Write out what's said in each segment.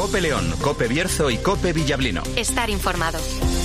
COPE León, COPE Bierzo y COPE Villablino. Estar informado.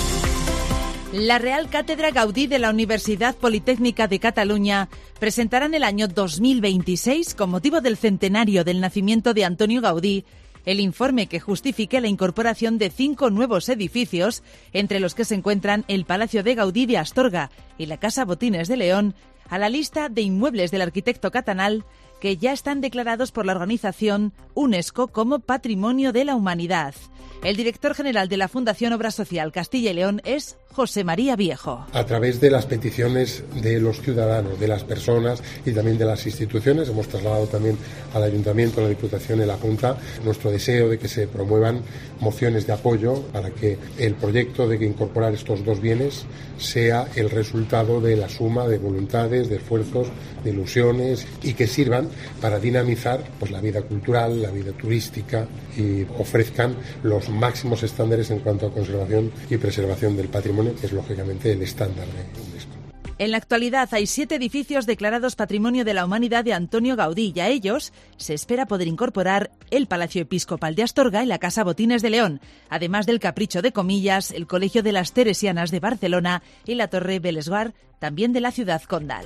La Real Cátedra Gaudí de la Universidad Politécnica de Cataluña presentará en el año 2026, con motivo del centenario del nacimiento de Antonio Gaudí, el informe que justifique la incorporación de 5 nuevos edificios, entre los que se encuentran el Palacio de Gaudí de Astorga y la Casa Botines de León, a la lista de inmuebles del arquitecto catalán que ya están declarados por la organización UNESCO como Patrimonio de la Humanidad. El director general de la Fundación Obra Social Castilla y León es José María Viejo. A través de las peticiones de los ciudadanos, de las personas y también de las instituciones, hemos trasladado también al Ayuntamiento, a la Diputación y a la Junta nuestro deseo de que se promuevan mociones de apoyo para que el proyecto de incorporar estos 2 bienes sea el resultado de la suma de voluntades, de esfuerzos, de ilusiones y que sirvan para dinamizar pues la vida cultural, la vida turística y ofrezcan los máximos estándares en cuanto a conservación y preservación del patrimonio, que es lógicamente el estándar de UNESCO. En la actualidad hay 7 edificios declarados Patrimonio de la Humanidad de Antonio Gaudí y a ellos se espera poder incorporar el Palacio Episcopal de Astorga y la Casa Botines de León, además del Capricho de Comillas, el Colegio de las Teresianas de Barcelona y la Torre Bellesguard, también de la ciudad condal.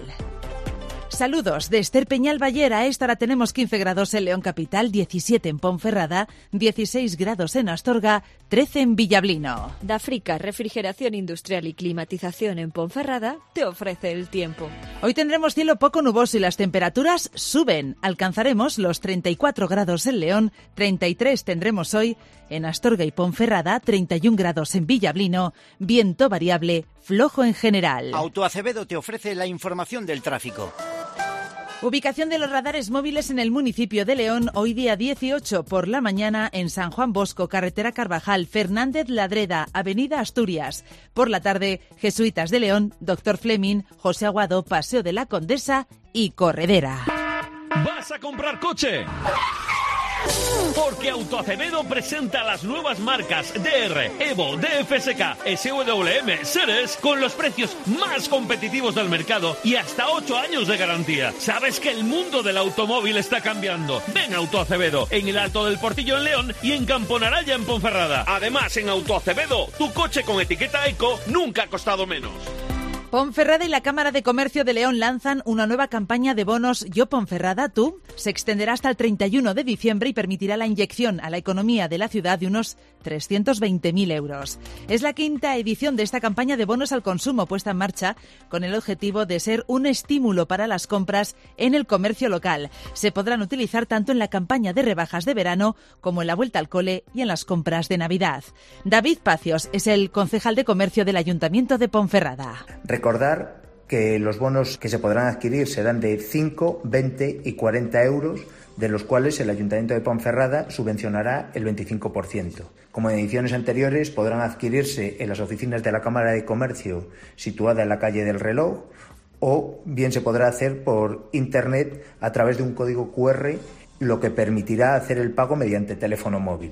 Saludos de Esther Peñal Ballera. A esta hora tenemos 15 grados en León Capital, 17 en Ponferrada, 16 grados en Astorga, 13 en Villablino. Dafrica, refrigeración industrial y climatización en Ponferrada, te ofrece el tiempo. Hoy tendremos cielo poco nuboso y las temperaturas suben. Alcanzaremos los 34 grados en León, 33 tendremos hoy en Astorga y Ponferrada, 31 grados en Villablino, viento variable, flojo en general. Autoacevedo te ofrece la información del tráfico. Ubicación de los radares móviles en el municipio de León, hoy día 18 por la mañana en San Juan Bosco, carretera Carvajal, Fernández Ladreda, avenida Asturias. Por la tarde, Jesuitas de León, Doctor Fleming, José Aguado, Paseo de la Condesa y Corredera. ¿Vas a comprar coche? Porque Autoacevedo presenta las nuevas marcas DR, Evo, DFSK, SWM, Seres con los precios más competitivos del mercado y hasta 8 años de garantía. ¿Sabes que el mundo del automóvil está cambiando? Ven a Autoacevedo, en el Alto del Portillo en León y en Camponaraya en Ponferrada. Además, en Autoacevedo, tu coche con etiqueta Eco nunca ha costado menos. Ponferrada y la Cámara de Comercio de León lanzan una nueva campaña de bonos Yo Ponferrada, tú. Se extenderá hasta el 31 de diciembre y permitirá la inyección a la economía de la ciudad de unos 320.000 euros. Es la 5ª edición de esta campaña de bonos al consumo puesta en marcha con el objetivo de ser un estímulo para las compras en el comercio local. Se podrán utilizar tanto en la campaña de rebajas de verano como en la vuelta al cole y en las compras de Navidad. David Pacios es el concejal de comercio del Ayuntamiento de Ponferrada. Recordar que los bonos que se podrán adquirir serán de 5, 20 y 40 euros, de los cuales el Ayuntamiento de Ponferrada subvencionará el 25%. Como en ediciones anteriores, podrán adquirirse en las oficinas de la Cámara de Comercio situada en la calle del Reloj, o bien se podrá hacer por Internet a través de un código QR, lo que permitirá hacer el pago mediante teléfono móvil.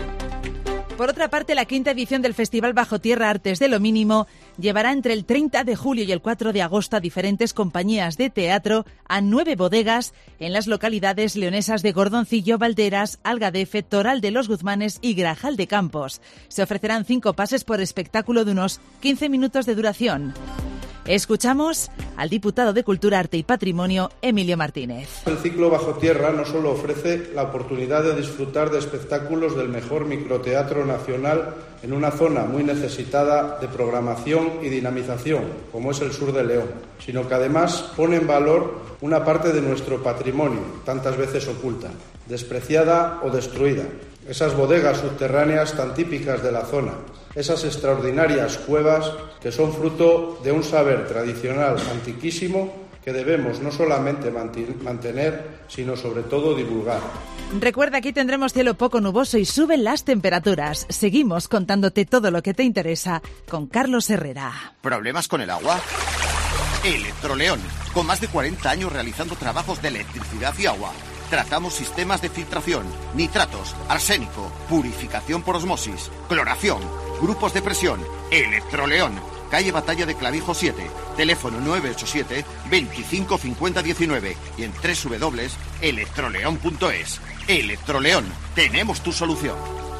Por otra parte, la 5ª edición del Festival Bajo Tierra Artes de lo Mínimo llevará entre el 30 de julio y el 4 de agosto a diferentes compañías de teatro a 9 bodegas en las localidades leonesas de Gordoncillo, Valderas, Algadefe, Toral de los Guzmanes y Grajal de Campos. Se ofrecerán 5 pases por espectáculo de unos 15 minutos de duración. Escuchamos al diputado de Cultura, Arte y Patrimonio, Emilio Martínez. El ciclo Bajo Tierra no solo ofrece la oportunidad de disfrutar de espectáculos del mejor microteatro nacional en una zona muy necesitada de programación y dinamización, como es el sur de León, sino que además pone en valor una parte de nuestro patrimonio, tantas veces oculta, despreciada o destruida. Esas bodegas subterráneas tan típicas de la zona, esas extraordinarias cuevas que son fruto de un saber tradicional antiquísimo que debemos no solamente mantener, sino sobre todo divulgar. Recuerda, aquí tendremos cielo poco nuboso y suben las temperaturas. Seguimos contándote todo lo que te interesa con Carlos Herrera. ¿Problemas con el agua? Electroleón, con más de 40 años realizando trabajos de electricidad y agua. Tratamos sistemas de filtración, nitratos, arsénico, purificación por osmosis, cloración, grupos de presión. Electroleón, calle Batalla de Clavijo 7, teléfono 987 25 50 19 y en www.electroleón.es. Electroleón, tenemos tu solución.